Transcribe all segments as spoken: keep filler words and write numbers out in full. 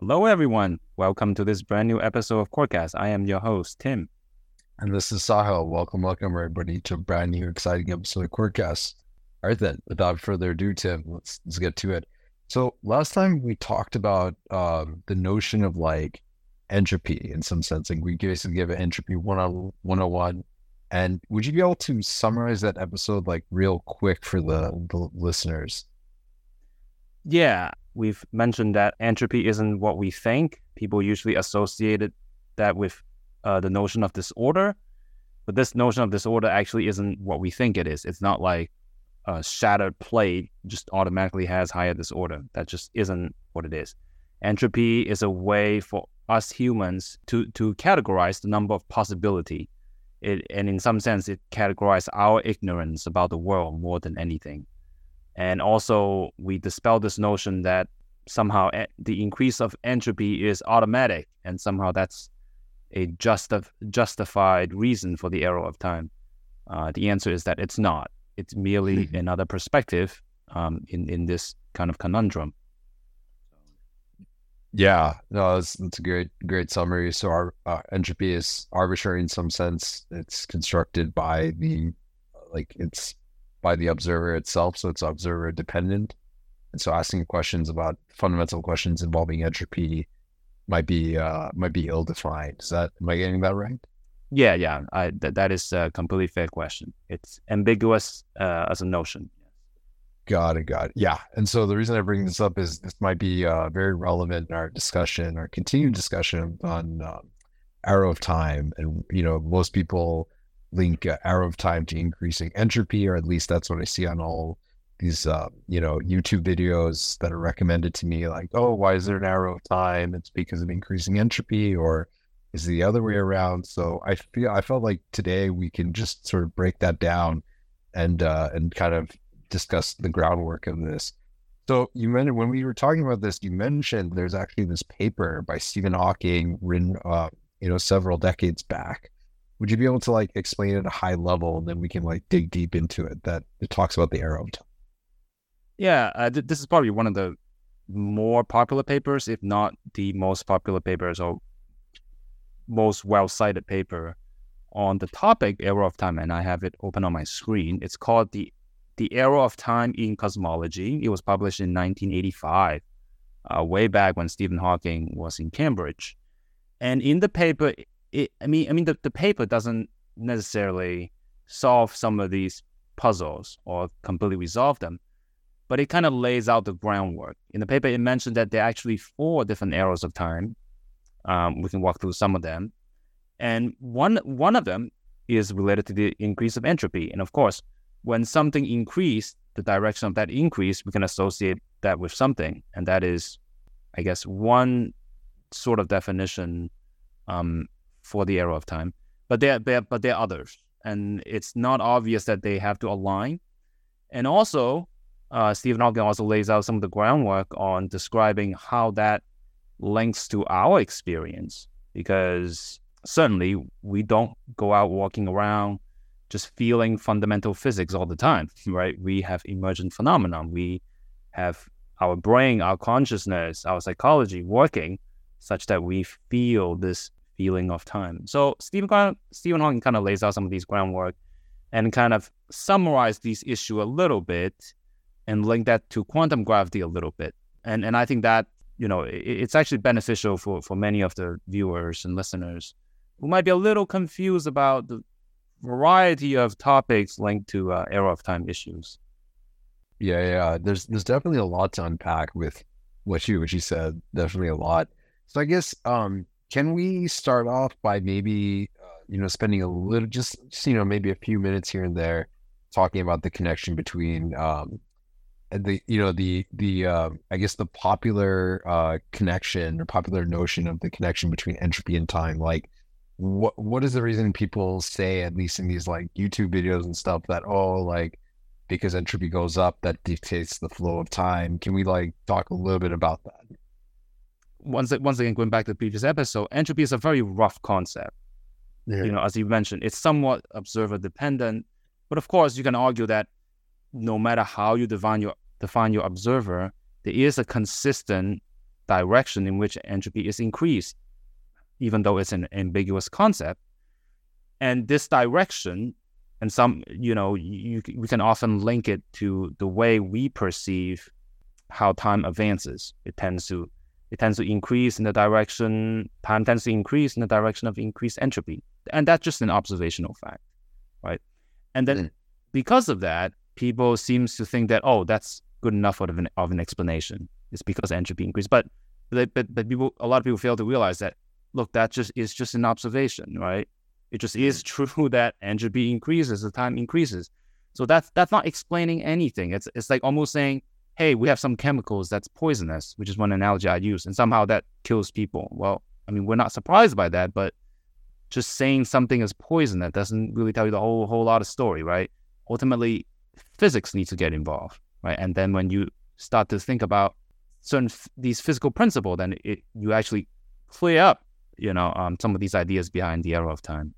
Hello, everyone. Welcome to this brand new episode of Corecast. I am your host, Tim. And this is Sahil. Welcome, welcome, everybody, to a brand new, exciting episode of Corecast. All right, then, without further ado, Tim, let's, let's get to it. So last time we talked about um, the notion of like entropy in some sense. Like we basically give it entropy one oh one. And would you be able to summarize that episode like real quick for the, the listeners? Yeah, we've mentioned that entropy isn't what we think. People usually associated that with uh, the notion of disorder, but this notion of disorder actually isn't what we think it is. It's not like a shattered plate just automatically has higher disorder. That just isn't what it is. Entropy is a way for us humans to, to categorize the number of possibility. It, and in some sense, it categorizes our ignorance about the world more than anything. And also, we dispel this notion that somehow the increase of entropy is automatic, and somehow that's a justi- justified reason for the arrow of time. Uh, the answer is that it's not. It's merely mm-hmm. another perspective um, in, in this kind of conundrum. Yeah, no, that's, that's a great, great summary. So our uh, entropy is arbitrary in some sense. It's constructed by the, like it's by the observer itself. So it's observer dependent. And so asking questions about fundamental questions involving entropy might be, uh, might be ill-defined. Is that, am I getting that right? Yeah, yeah, I, th- that is a completely fair question. It's ambiguous uh, as a notion. Got it, got it. Yeah. And so the reason I bring this up is this might be uh, very relevant in our discussion, our continued discussion on um, arrow of time. And, you know, most people link uh, arrow of time to increasing entropy, or at least that's what I see on all these, uh, you know, YouTube videos that are recommended to me. Like, oh, why is there an arrow of time? It's because of increasing entropy, or is it the other way around? So I feel, I felt like today we can just sort of break that down and, uh, and kind of discuss the groundwork of this. So you mentioned, when we were talking about this, you mentioned there's actually this paper by Stephen Hawking written, uh, you know, several decades back. Would you be able to like explain it at a high level, and then we can like dig deep into it, that it talks about the arrow of time? Yeah, uh, th- this is probably one of the more popular papers, if not the most popular papers or most well-cited paper on the topic arrow of time. And I have it open on my screen. It's called the The Arrow of Time in Cosmology. It was published in nineteen eighty-five, uh, way back when Stephen Hawking was in Cambridge. And in the paper, it, I mean, I mean, the, the paper doesn't necessarily solve some of these puzzles or completely resolve them, but it kind of lays out the groundwork. In the paper, it mentioned that there are actually four different arrows of time. Um, we can walk through some of them. And one one of them is related to the increase of entropy. And of course, when something increased, the direction of that increase, we can associate that with something. And that is, I guess, one sort of definition um, for the arrow of time. But there, there, but there are others. And it's not obvious that they have to align. And also, uh, Stephen Hawking also lays out some of the groundwork on describing how that links to our experience. Because certainly, we don't go out walking around just feeling fundamental physics all the time, right? We have emergent phenomenon. We have our brain, our consciousness, our psychology working such that we feel this feeling of time. So Stephen, Stephen Hawking kind of lays out some of these groundwork and kind of summarize these issues a little bit and link that to quantum gravity a little bit. And and I think that, you know, it, it's actually beneficial for, for many of the viewers and listeners who might be a little confused about the variety of topics linked to uh, arrow of time issues. Yeah, yeah. There's there's definitely a lot to unpack with what you what you said. Definitely a lot. So I guess um, can we start off by maybe uh, you know spending a little just, just you know maybe a few minutes here and there talking about the connection between um, the you know the the uh, I guess the popular uh, connection or popular notion of the connection between entropy and time, like. What what is the reason people say, at least in these like YouTube videos and stuff, that oh, like because entropy goes up, that dictates the flow of time? Can we like talk a little bit about that? Once once again, going back to the previous episode, entropy is a very rough concept. Yeah. You know, as you mentioned, it's somewhat observer dependent, but of course, you can argue that no matter how you define your define your observer, there is a consistent direction in which entropy is increased, even though it's an ambiguous concept. And this direction, and some, you know, you, we can often link it to the way we perceive how time advances. It tends to it tends to increase in the direction, time tends to increase in the direction of increased entropy. And that's just an observational fact, right? And then mm. because of that, people seems to think that, oh, that's good enough of an, of an explanation. It's because entropy increased. But, but, but people, a lot of people fail to realize that, look, that just is just an observation, right? It just is true that entropy increases as time increases. So that's that's not explaining anything. It's it's like almost saying, hey, we have some chemicals that's poisonous, which is one analogy I use, and somehow that kills people. Well, I mean, we're not surprised by that, but just saying something is poison, that doesn't really tell you the whole whole lot of story, right? Ultimately, physics needs to get involved, right? And then when you start to think about certain f- these physical principles, then it you actually clear up, you know, um, some of these ideas behind the arrow of time.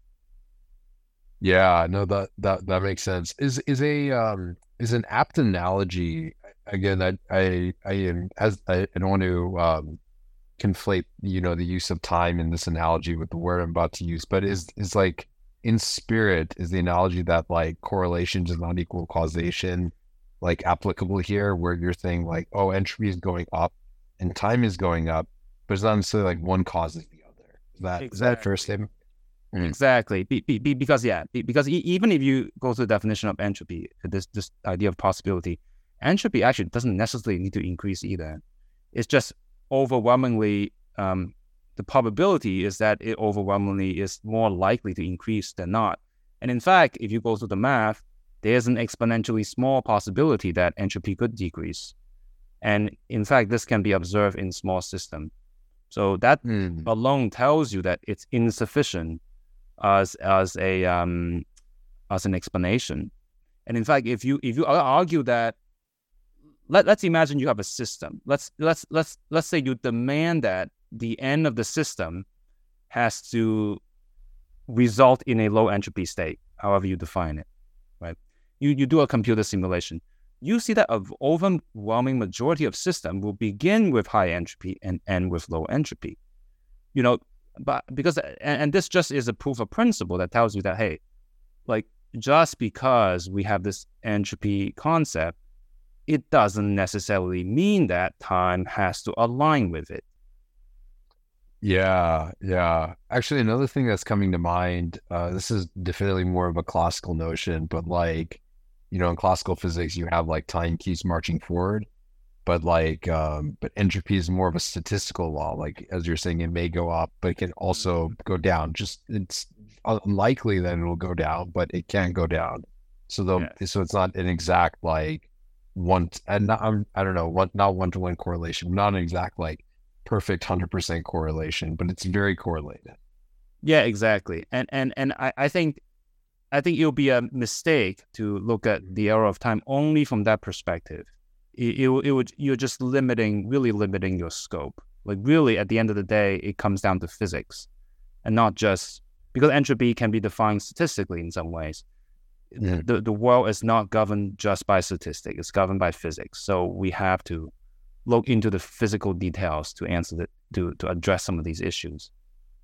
Yeah, no, that that that makes sense. Is is a um is an apt analogy. Again, I I I am as I, I don't want to um conflate, you know, the use of time in this analogy with the word I'm about to use, but is is like in spirit is the analogy that like correlation does not equal causation, like applicable here, where you're saying like, oh, entropy is going up and time is going up, but it's not necessarily like one causes the other. Is that exactly. Is that a fair statement? Mm. Exactly, be, be, be, because yeah, be, because e- even if you go to the definition of entropy, this this idea of possibility, entropy actually doesn't necessarily need to increase either. It's just overwhelmingly, um, the probability is that it overwhelmingly is more likely to increase than not. And in fact, if you go through the math, there's an exponentially small possibility that entropy could decrease. And in fact, this can be observed in small systems. So that mm. alone tells you that it's insufficient as as a um, as an explanation. And in fact, if you if you argue that, let let's imagine you have a system. Let's let's let's let's say you demand that the end of the system has to result in a low entropy state, however you define it, right? You you do a computer simulation. You see that an overwhelming majority of systems will begin with high entropy and end with low entropy. You know, but because and, and this just is a proof of principle that tells you that, hey, like just because we have this entropy concept, it doesn't necessarily mean that time has to align with it. Yeah, yeah. Actually, another thing that's coming to mind, uh, this is definitely more of a classical notion, but like, you know, in classical physics, you have like time keeps marching forward, but like, um, but entropy is more of a statistical law. Like, as you're saying, it may go up, but it can also go down. Just it's unlikely that it will go down, but it can go down. So though, yeah. so it's not an exact like one, and not, I'm, I don't know, one, not one to one correlation, not an exact like perfect one hundred percent correlation, but it's very correlated. Yeah, exactly. And and and I, I think I think it'll be a mistake to look at the arrow of time only from that perspective. It, it, it would you're just limiting, really limiting your scope. Like really, at the end of the day, it comes down to physics, and not just because entropy can be defined statistically in some ways. Yeah. The the world is not governed just by statistics; it's governed by physics. So we have to look into the physical details to answer the to to address some of these issues.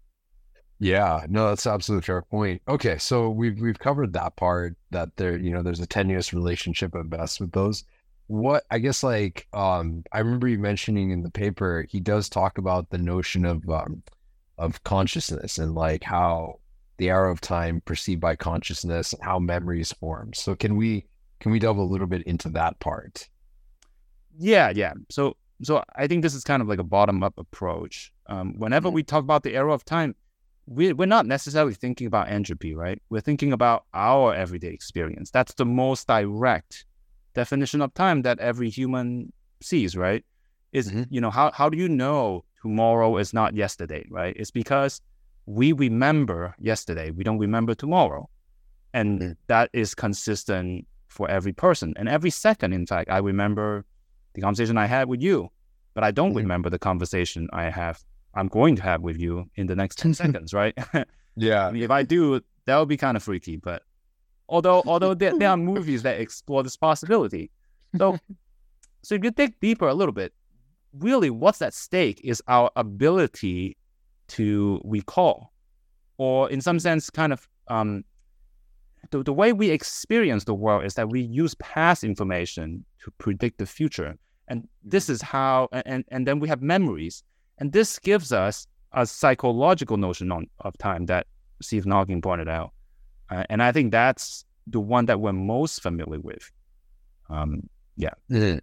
Yeah, no, that's absolutely fair point. Okay, so we've we've covered that part, that there, you know, there's a tenuous relationship at best with those. What I guess like um I remember you mentioning in the paper, he does talk about the notion of um of consciousness and like how the arrow of time perceived by consciousness and how memories form. So can we can we delve a little bit into that part? Yeah, yeah. So so I think this is kind of like a bottom-up approach. Um, whenever mm-hmm. we talk about the arrow of time, we, we're not necessarily thinking about entropy, right? We're thinking about our everyday experience. That's the most direct definition of time that every human sees, right? Is, mm-hmm. you know, how, how do you know tomorrow is not yesterday, right? It's because we remember yesterday. We don't remember tomorrow. And mm-hmm. that is consistent for every person. And every second, in fact, I remember the conversation I had with you, but I don't mm-hmm. remember the conversation I have, I'm going to have with you in the next ten seconds, right? Yeah. I mean, if I do, that would be kind of freaky, but although although there, there are movies that explore this possibility. So, so if you dig deeper a little bit, really what's at stake is our ability to recall, or in some sense, kind of um, the, the way we experience the world is that we use past information to predict the future. And this is how, and, and then we have memories. And this gives us a psychological notion on, of time that Stephen Hawking pointed out. Uh, and I think that's the one that we're most familiar with. Um, yeah. Mm-hmm.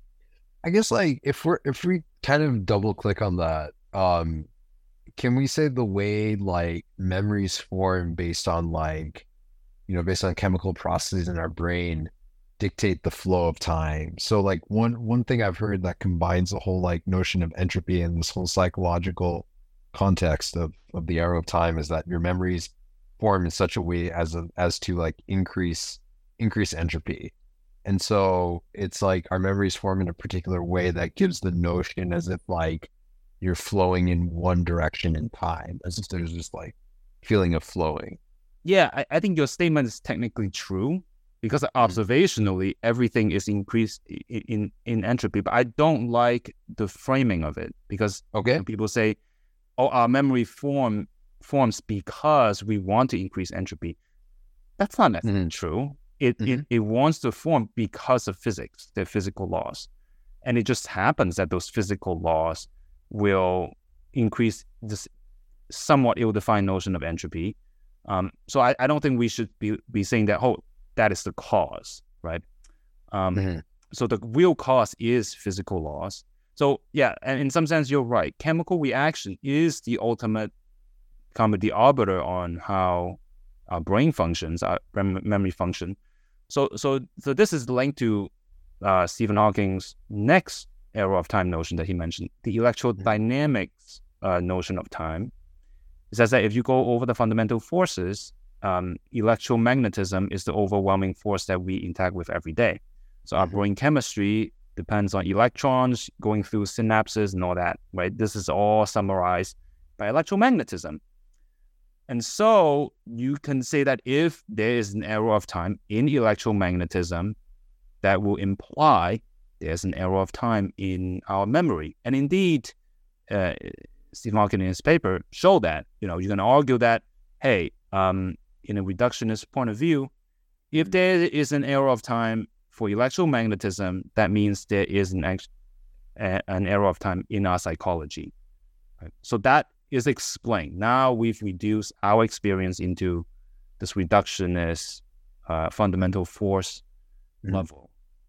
I guess like if we're, if we kind of double click on that, um, can we say the way like memories form based on like, you know, based on chemical processes in our brain dictate the flow of time? So like one, one thing I've heard that combines the whole like notion of entropy and this whole psychological context of, of the arrow of time is that your memories form in such a way as a, as to like increase, increase entropy. And so it's like our memories form in a particular way that gives the notion as if like you're flowing in one direction in time, as if there's just like feeling of flowing. Yeah, I, I think your statement is technically true because observationally everything is increased in, in, in entropy. But I don't like the framing of it because okay. people say, oh, our memory form forms because we want to increase entropy. That's not necessarily mm-hmm. true. It, mm-hmm. it it wants to form because of physics, the physical laws. And it just happens that those physical laws will increase this somewhat ill-defined notion of entropy. Um, so I, I don't think we should be, be saying that, oh, that is the cause, right? Um, mm-hmm. So the real cause is physical laws. So yeah, and in some sense, you're right. Chemical reaction is the ultimate kind of the arbiter on how our brain functions, our rem- memory function. So so so this is linked to uh, Stephen Hawking's next era of time notion that he mentioned, the electrodynamics uh, notion of time. It says that if you go over the fundamental forces, um, electromagnetism is the overwhelming force that we interact with every day. So our mm-hmm. brain chemistry depends on electrons going through synapses and all that, right? This is all summarized by electromagnetism. And so you can say that if there is an error of time in electromagnetism, that will imply there's an error of time in our memory. And indeed, uh, Stephen Hawking in his paper showed that. You know, you can argue that, hey, um, in a reductionist point of view, if there is an error of time for electromagnetism, that means there is an, ex- uh, an error of time in our psychology. Right? So that is explained. Now we've reduced our experience into this reductionist uh, fundamental force mm-hmm. level.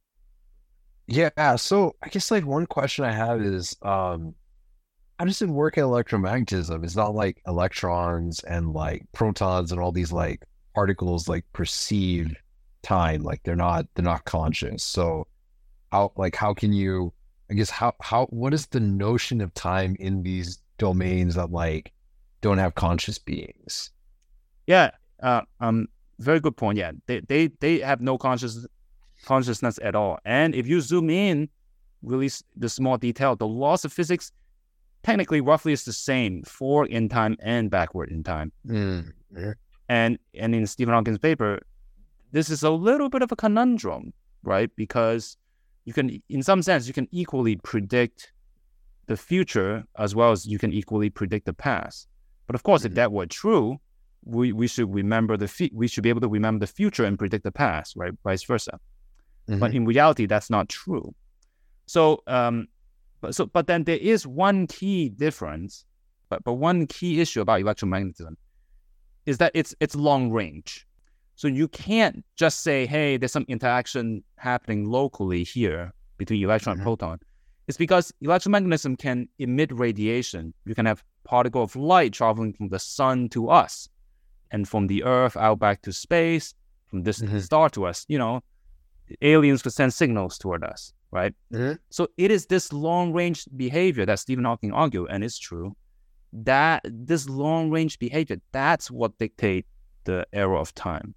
Yeah. So I guess like one question I have is, um, how does it work in electromagnetism? It's not like electrons and like protons and all these like particles like perceive time, like they're not they're not conscious. So how like how can you? I guess how how what is the notion of time in these domains that like don't have conscious beings? Yeah, uh, um, very good point. Yeah, they they they have no conscious consciousness at all. And if you zoom in, really the small detail, the laws of physics technically roughly is the same forward in time and backward in time. Mm-hmm. And and in Stephen Hawking's paper, this is a little bit of a conundrum, right? Because you can, in some sense, you can equally predict the future as well as you can equally predict the past. But of course, mm-hmm. if that were true, we, we should remember the fe- we should be able to remember the future and predict the past, right? Vice versa. Mm-hmm. But in reality, that's not true. So, um, but so, but then there is one key difference, but but one key issue about electromagnetism is that it's it's long range. So you can't just say, hey, there's some interaction happening locally here between electron mm-hmm. and proton. It's because electromagnetism can emit radiation. You can have particle of light traveling from the sun to us, and from the Earth out back to space, from this mm-hmm. star to us. You know, aliens could send signals toward us, right? Mm-hmm. So it is this long-range behavior that Stephen Hawking argued, and it's true, that this long-range behavior, that's what dictates the era of time.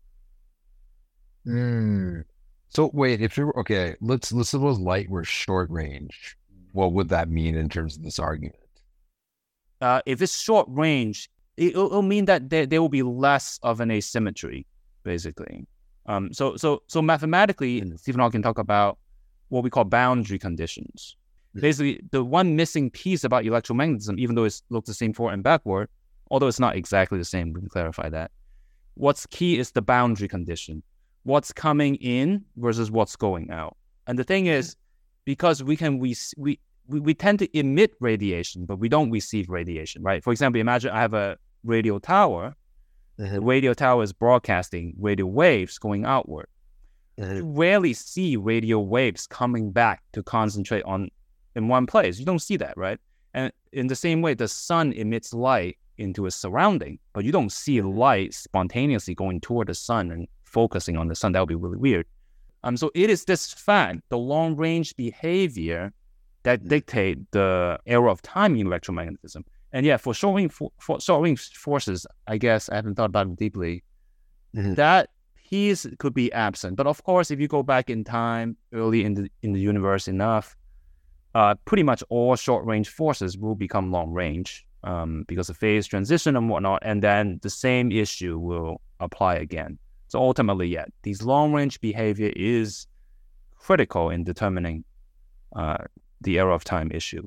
Mm. So wait, if you're okay, let's let's suppose light were short range. What would that mean in terms of this argument? Uh, if it's short range, it, it'll mean that there, there will be less of an asymmetry, basically. Um, so so so mathematically, Stephen Hawking talk about what we call boundary conditions. Basically, the one missing piece about electromagnetism, even though it looks the same forward and backward, although it's not exactly the same, we can clarify that. What's key is the boundary condition. What's coming in versus what's going out. And the thing is, because we can we we we tend to emit radiation, but we don't receive radiation, right? For example, imagine I have a radio tower. Mm-hmm. The radio tower is broadcasting radio waves going outward. Mm-hmm. You rarely see radio waves coming back to concentrate on in one place. You don't see that, right? And in the same way, the sun emits light into its surrounding, but you don't see light spontaneously going toward the sun and focusing on the sun. That would be really weird. Um, so it is this fact, the long-range behavior, that dictate the era of time in electromagnetism. And yeah, for short-range for, for short-range forces, I guess I haven't thought about it deeply. Mm-hmm. That piece could be absent. But of course, if you go back in time, early in the in the universe enough, uh, pretty much all short-range forces will become long-range um, because of phase transition and whatnot. And then the same issue will apply again. So ultimately, yeah, these long-range behavior is critical in determining uh, the era of time issue.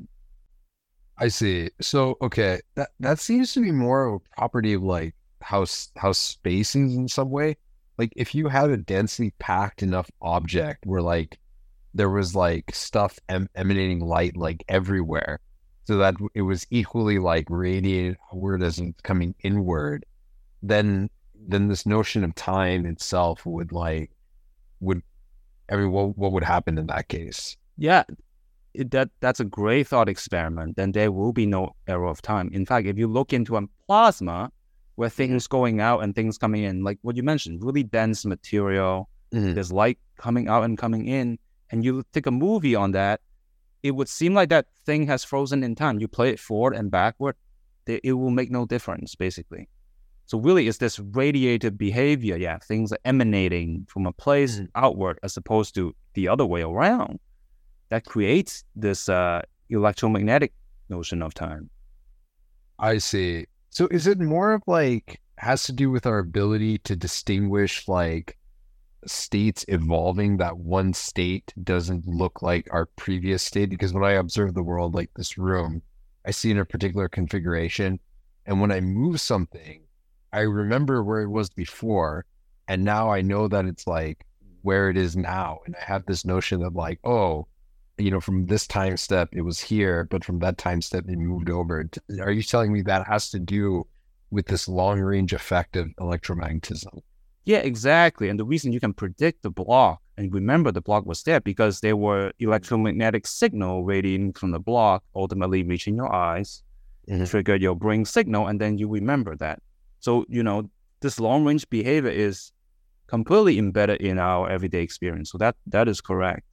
I see. So, okay, that that seems to be more of a property of like how how space is in some way. Like if you had a densely packed enough object where like there was like stuff em- emanating light like everywhere, so that it was equally like radiated outward as in coming inward, then then this notion of time itself would like would I mean what what would happen in that case? Yeah. It, that that's a great thought experiment. Then there will be no era of time. In fact, if you look into a plasma where things going out and things coming in, like what you mentioned, really dense material, mm-hmm. there's light coming out and coming in, and you take a movie on that, it would seem like that thing has frozen in time. You play it forward and backward, it will make no difference, basically. So really, it's this radiated behavior, yeah, things are emanating from a place mm-hmm. outward as opposed to the other way around. That creates this uh, electromagnetic notion of time. I see. So is it more of like, has to do with our ability to distinguish like states evolving, that one state doesn't look like our previous state? Because when I observe the world, like this room, I see in a particular configuration. And when I move something, I remember where it was before. And now I know that it's like where it is now. And I have this notion of like, oh, you know, from this time step, it was here, but from that time step, it moved over. Are you telling me that has to do with this long range effect of electromagnetism? Yeah, exactly. And the reason you can predict the block and remember the block was there because there were electromagnetic signal radiating from the block, ultimately reaching your eyes, mm-hmm. trigger your brain signal, and then you remember that. So, you know, this long range behavior is completely embedded in our everyday experience. So that that is correct.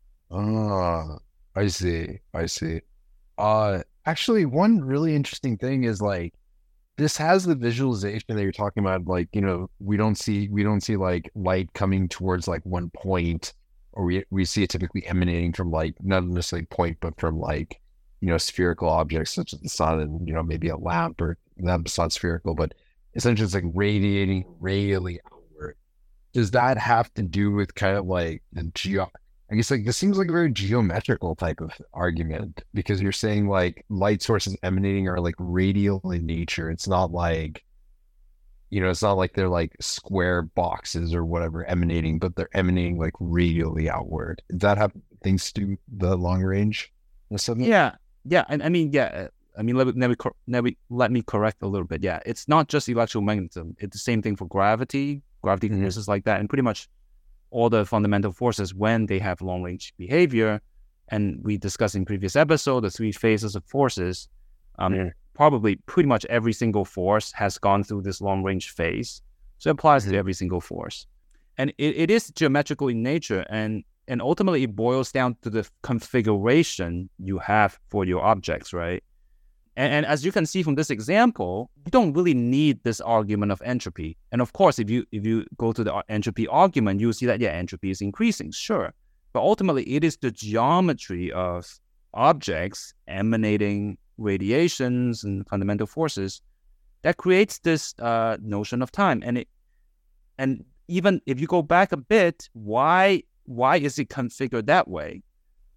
Ah, I see. I see. Uh, actually, one really interesting thing is like, this has the visualization that you're talking about. Like, you know, we don't see, we don't see like light coming towards like one point, or we, we see it typically emanating from like, not necessarily point, but from like, you know, spherical objects such as the sun and, you know, maybe a lamp, or lamp's not spherical, but essentially it's like radiating radially outward. Does that have to do with kind of like the geo, I guess like this seems like a very geometrical type of argument, because you're saying like light sources emanating are like radial in nature. It's not like, you know, it's not like they're like square boxes or whatever emanating, but they're emanating like radially outward. Does that have things to do with the long range? Yeah, yeah. And I mean, yeah. I mean, let me, let me let me let me correct a little bit. Yeah, it's not just electromagnetism. It's the same thing for gravity, gravity mm-hmm. forces like that, and pretty much all the fundamental forces when they have long-range behavior. And we discussed in previous episode, the three phases of forces. Um, mm-hmm. Probably pretty much every single force has gone through this long-range phase. So it applies mm-hmm. to every single force. And it, it is geometrical in nature. And, and ultimately, it boils down to the configuration you have for your objects, right? And, and as you can see from this example, you don't really need this argument of entropy. And of course, if you if you go to the entropy argument, you'll see that, yeah, entropy is increasing, sure. But ultimately, it is the geometry of objects emanating radiations and fundamental forces that creates this uh, notion of time. And it, and even if you go back a bit, why why is it configured that way?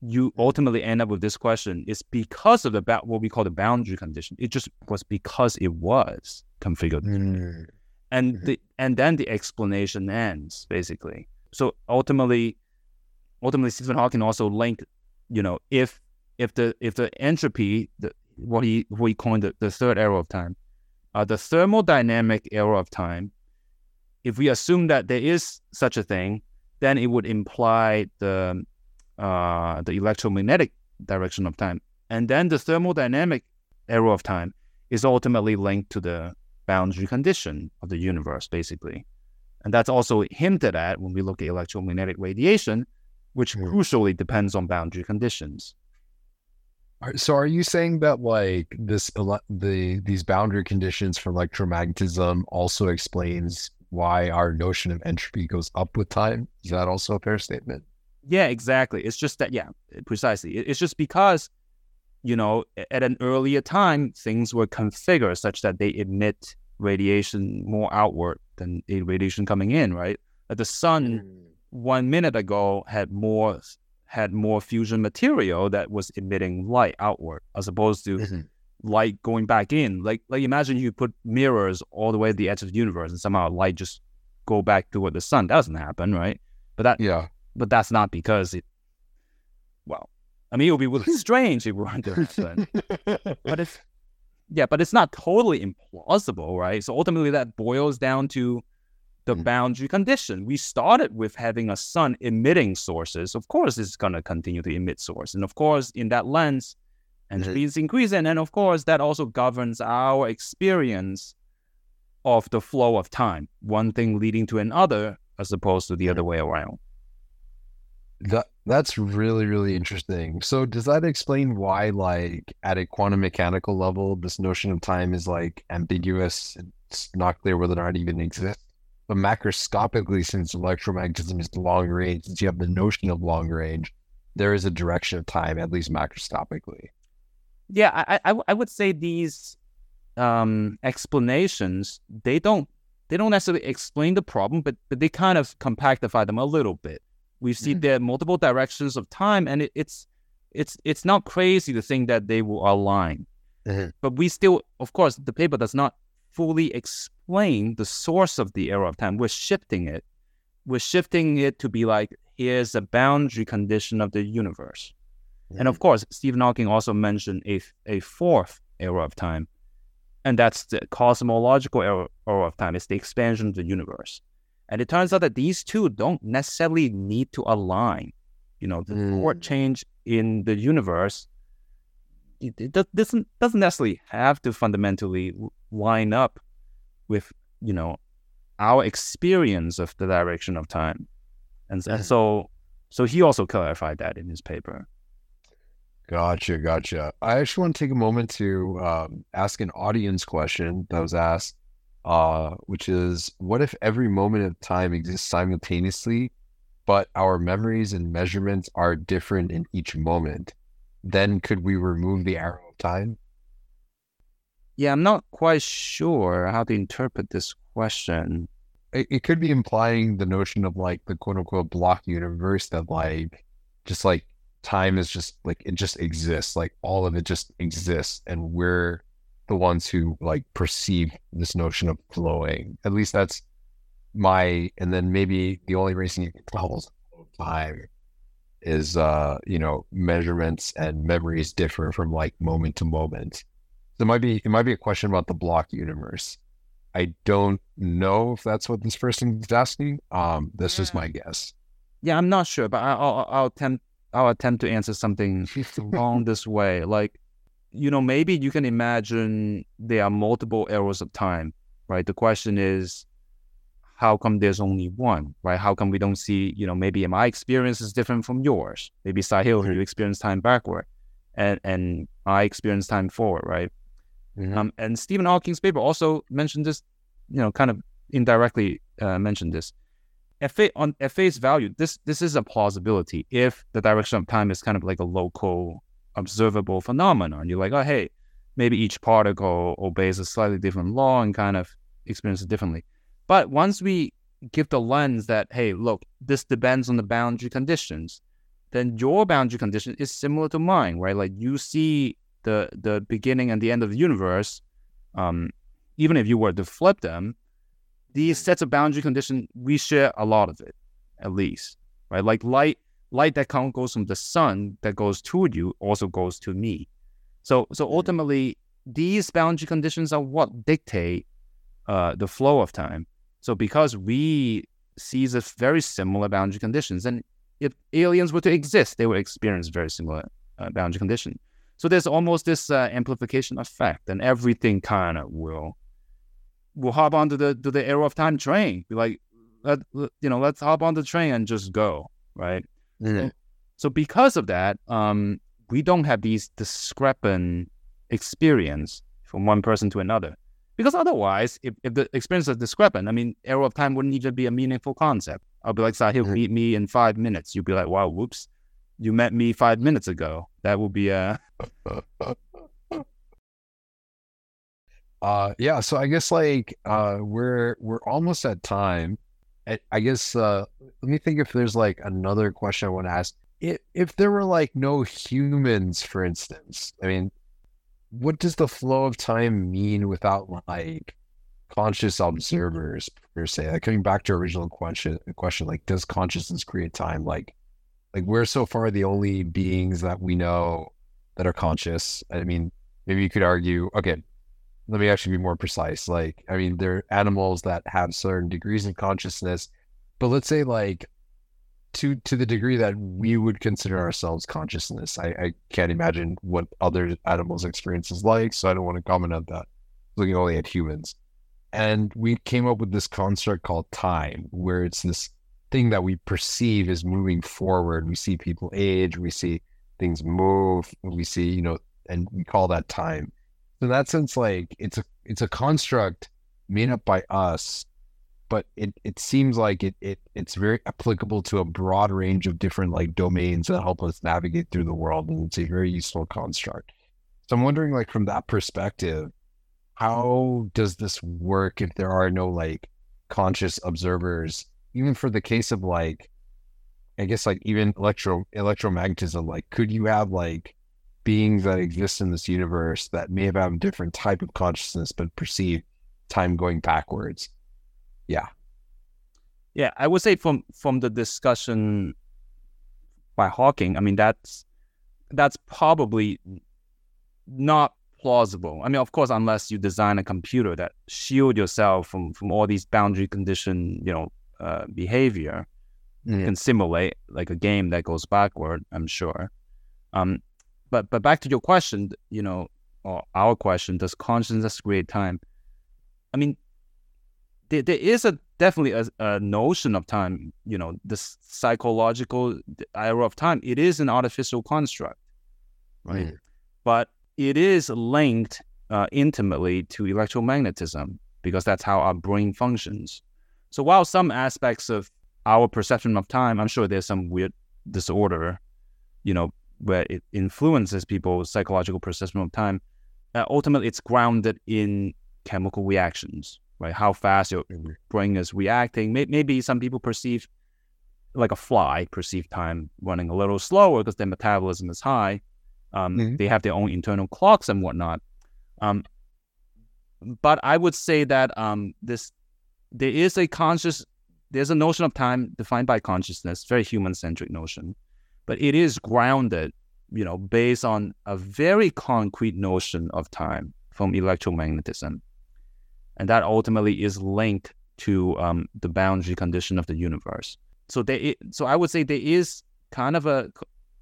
you ultimately end up with this question is because of the ba- what we call the boundary condition. It just was because it was configured. Mm-hmm. And the and then the explanation ends, basically. So ultimately, ultimately Stephen Hawking also linked, you know, if if the if the entropy, the what he what he coined the, the third arrow of time, uh, the thermodynamic arrow of time, if we assume that there is such a thing, then it would imply the uh, the electromagnetic direction of time. And then the thermodynamic arrow of time is ultimately linked to the boundary condition of the universe, basically. And that's also hinted at when we look at electromagnetic radiation, which mm. crucially depends on boundary conditions. So are you saying that like this the these boundary conditions for electromagnetism also explains why our notion of entropy goes up with time? Is that also a fair statement? Yeah, exactly. It's just that, yeah, precisely. It's just because, you know, at an earlier time, things were configured such that they emit radiation more outward than a radiation coming in, right? Like the sun mm. one minute ago had more had more fusion material that was emitting light outward as opposed to mm-hmm. light going back in. Like, like imagine you put mirrors all the way to the edge of the universe and somehow light just go back toward the sun. That doesn't happen, right? But that, yeah, but that's not because it. Well, I mean, it would be really strange if it weren't to happen. But it's yeah, but it's not totally implausible, right? So ultimately, that boils down to the mm. boundary condition. We started with having a sun emitting sources. Of course, it's going to continue to emit source. And of course, in that lens, entropy mm-hmm. is increasing. And of course, that also governs our experience of the flow of time, one thing leading to another, as opposed to the mm-hmm. other way around. That That's really, really interesting. So does that explain why, like, at a quantum mechanical level, this notion of time is, like, ambiguous? It's not clear whether or not it even exists. But macroscopically, since electromagnetism is long range, since you have the notion of long range, there is a direction of time, at least macroscopically. Yeah, I I, I would say these um, explanations, they don't they don't necessarily explain the problem, but, but they kind of compactify them a little bit. We see mm-hmm. there are multiple directions of time, and it, it's it's it's not crazy to think that they will align. Mm-hmm. But we still, of course, the paper does not fully explain the source of the arrow of time. We're shifting it. We're shifting it to be like, here's a boundary condition of the universe. Mm-hmm. And of course, Stephen Hawking also mentioned a, a fourth arrow of time, and that's the cosmological arrow, arrow of time. It's the expansion of the universe. And it turns out that these two don't necessarily need to align. You know, the mm. forward change in the universe, it, it doesn't doesn't necessarily have to fundamentally line up with, you know, our experience of the direction of time. And, mm. and so so he also clarified that in his paper. Gotcha, gotcha. I actually want to take a moment to um, ask an audience question that was asked. Uh, which is, what if every moment of time exists simultaneously, but our memories and measurements are different in each moment? Then could we remove the arrow of time? Yeah, I'm not quite sure how to interpret this question. It, it could be implying the notion of like the quote unquote block universe, that like, just like time is just like, it just exists. Like all of it just exists. And we're the ones who like perceive this notion of flowing. At least that's my, and then maybe the only reason you can tell time is, uh, you know, measurements and memories differ from like moment to moment. So it might be, it might be a question about the block universe. I don't know if that's what this person is asking. Um, this yeah. is my guess. Yeah, I'm not sure, but I, I'll, I'll attempt, I'll attempt to answer something along this way. Like, you know, maybe you can imagine there are multiple arrows of time, right? The question is, how come there's only one, right? How come we don't see, you know, maybe my experience is different from yours. Maybe Sahil, mm-hmm. you experience time backward, and and I experience time forward, right? Mm-hmm. Um, and Stephen Hawking's paper also mentioned this, you know, kind of indirectly uh, mentioned this. At, fa- on, at face value, this this is a plausibility if the direction of time is kind of like a local observable phenomenon. You're like, oh, hey, maybe each particle obeys a slightly different law and kind of experiences it differently. But once we give the lens that, hey, look, this depends on the boundary conditions, then your boundary condition is similar to mine, right? Like you see the the beginning and the end of the universe. Um, even if you were to flip them, these sets of boundary conditions, we share a lot of it, at least, right? Like light, light that comes goes from the sun that goes toward you also goes to me. So, so ultimately, these boundary conditions are what dictate uh, the flow of time. So, because we see the very similar boundary conditions, and if aliens were to exist, they would experience very similar uh, boundary conditions. So, there's almost this uh, amplification effect, and everything kind of will. We'll hop onto the to the Arrow of Time train. Be like, let, let, you know, let's hop on the train and just go, right? Mm-hmm. So, so because of that, um, we don't have these discrepant experience from one person to another. Because otherwise, if, if the experience is discrepant, I mean, Arrow of Time wouldn't even be a meaningful concept. I'll be like, Sahil, mm-hmm. meet me in five minutes. You'll be like, wow, whoops, you met me five minutes ago. That would be a... Uh, yeah, so I guess like uh, we're we're almost at time. I, I guess uh, let me think if there's like another question I want to ask. If if there were like no humans, for instance, I mean, what does the flow of time mean without like conscious observers per se? Like coming back to original question, question like does consciousness create time? Like like we're so far the only beings that we know that are conscious. I mean, maybe you could argue, okay. Let me actually be more precise. Like, I mean, there are animals that have certain degrees of consciousness, but let's say like to to the degree that we would consider ourselves consciousness. I, I can't imagine what other animals' experience is like, so I don't want to comment on that. Looking only at humans. And we came up with this construct called time, where it's this thing that we perceive as moving forward. We see people age, we see things move, we see, you know, and we call that time. In that sense, like it's a it's a construct made up by us, but it, it seems like it, it it's very applicable to a broad range of different like domains that help us navigate through the world, and it's a very useful construct. So I'm wondering, like from that perspective, how does this work if there are no like conscious observers? Even for the case of like, I guess like even electro electromagnetism, like could you have like beings that exist in this universe that may have a different type of consciousness but perceive time going backwards? Yeah. Yeah, I would say from from the discussion by Hawking, I mean, that's that's probably not plausible. I mean, of course, unless you design a computer that shield yourself from, from all these boundary condition, you know, uh, behavior, mm-hmm. can simulate like a game that goes backward, I'm sure. Um, But but back to your question, you know, or our question, does consciousness create time? I mean, there, there is a definitely a, a notion of time, you know, this psychological arrow of time. It is an artificial construct, right? Mm. But it is linked uh, intimately to electromagnetism because that's how our brain functions. So while some aspects of our perception of time, I'm sure there's some weird disorder, you know, where it influences people's psychological perception of time, uh, ultimately it's grounded in chemical reactions, right? How fast your brain is reacting. Maybe some people perceive, like a fly, perceive time running a little slower because their metabolism is high. Um, mm-hmm. They have their own internal clocks and whatnot. Um, but I would say that um, this there is a conscious, there's a notion of time defined by consciousness, very human-centric notion. But it is grounded, you know, based on a very concrete notion of time from electromagnetism. And that ultimately is linked to um, the boundary condition of the universe. So there is, so I would say there is kind of a,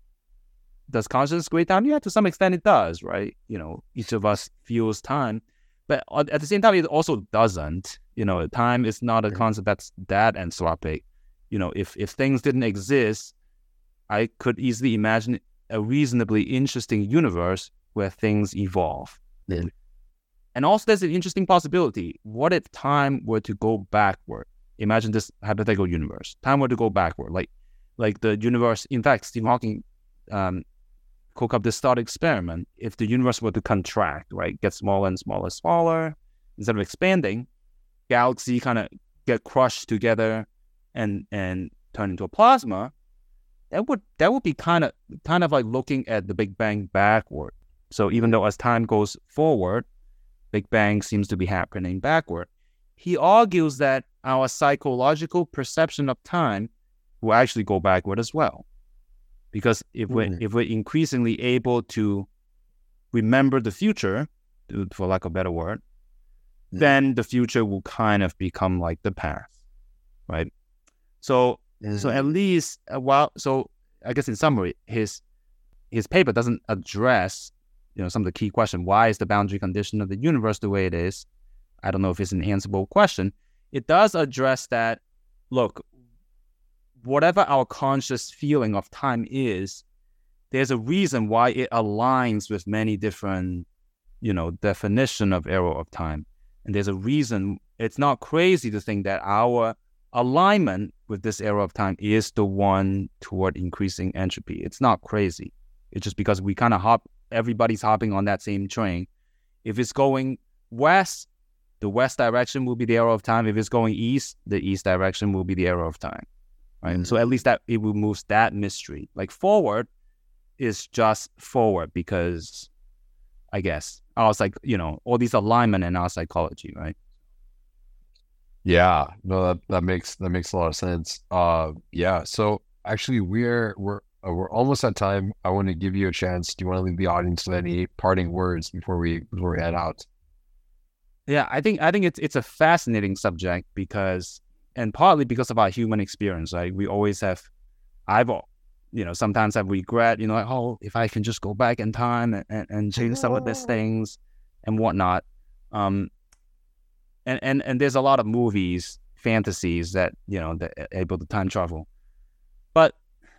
does consciousness create time? Yeah, to some extent it does, right? You know, each of us feels time. But at the same time, it also doesn't. You know, time is not a concept that's that anthropic. You know, if if things didn't exist, I could easily imagine a reasonably interesting universe where things evolve. Yeah. And also there's an interesting possibility. What if time were to go backward? Imagine this hypothetical universe. Time were to go backward. Like like the universe, in fact, Stephen Hawking um, cooked up this thought experiment. If the universe were to contract, right, get smaller and smaller and smaller, instead of expanding, galaxy kind of get crushed together and, and turn into a plasma, that would that would be kind of kind of like looking at the Big Bang backward. So even though as time goes forward, Big Bang seems to be happening backward. He argues that our psychological perception of time will actually go backward as well. Because if we're, mm-hmm. if we're increasingly able to remember the future, for lack of a better word, mm-hmm. then the future will kind of become like the past, right? So, mm-hmm. so at least, uh, while, so I guess in summary, his his paper doesn't address, you know, some of the key questions. Why is the boundary condition of the universe the way it is? I don't know if it's an answerable question. It does address that, look, whatever our conscious feeling of time is, there's a reason why it aligns with many different, you know, definition of arrow of time. And there's a reason. It's not crazy to think that our alignment with this arrow of time is the one toward increasing entropy. It's not crazy. It's just because we kind of hop, everybody's hopping on that same train. If it's going west, the west direction will be the arrow of time. If it's going east, the east direction will be the arrow of time. Right. Mm-hmm. So at least that it removes that mystery. Like forward is just forward because I guess I was like, you know, all these alignment in our psychology, right? Yeah, no, that, that makes that makes a lot of sense. Uh yeah. So actually we're we're uh, we're almost at time. I want to give you a chance. Do you want to leave the audience with any parting words before we before we head out? Yeah, I think I think it's it's a fascinating subject because and partly because of our human experience, right? We always have, I've, you know, sometimes I regret, you know, like, oh, if I can just go back in time and, and, and change some of these things and whatnot. Um, and, and, and there's a lot of movies, fantasies that, you know, that are able to time travel. But,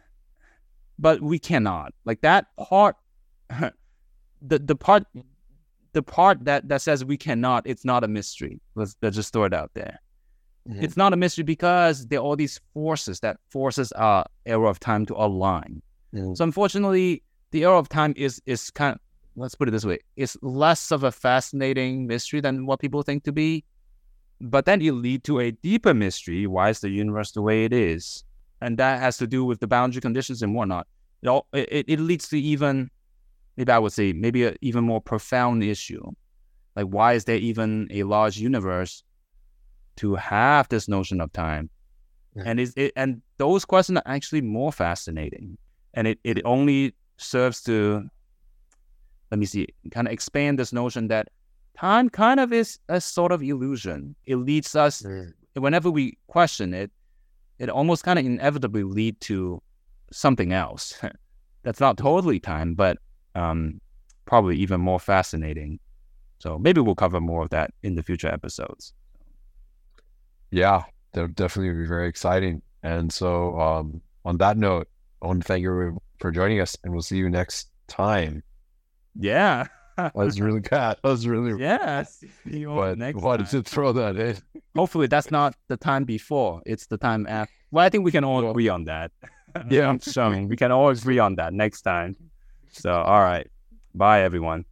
but we cannot. Like that part, the the part, the part that, that says we cannot, it's not a mystery. Let's, let's just throw it out there. Mm-hmm. It's not a mystery because there are all these forces that forces our arrow of time to align. Mm-hmm. So unfortunately, the arrow of time is is kind of, let's put it this way, it's less of a fascinating mystery than what people think to be. But then it leads to a deeper mystery. Why is the universe the way it is? And that has to do with the boundary conditions and whatnot. It all, it, it leads to even, maybe I would say, maybe an even more profound issue. Like, why is there even a large universe to have this notion of time? Yeah. And is it and those questions are actually more fascinating. And it, it only serves to, let me see, kind of expand this notion that time kind of is a sort of illusion. It leads us, mm. whenever we question it, it almost kind of inevitably lead to something else. That's not totally time, but um, probably even more fascinating. So maybe we'll cover more of that in the future episodes. Yeah, that would definitely be very exciting. And so um, on that note, I want to thank you for joining us, and we'll see you next time. Yeah. That was really good. That was really yeah. See you but next wanted time. to throw that in. Hopefully that's not the time before. It's the time after. Well, I think we can all agree on that. Yeah. So we can all agree on that next time. So, all right. Bye, everyone.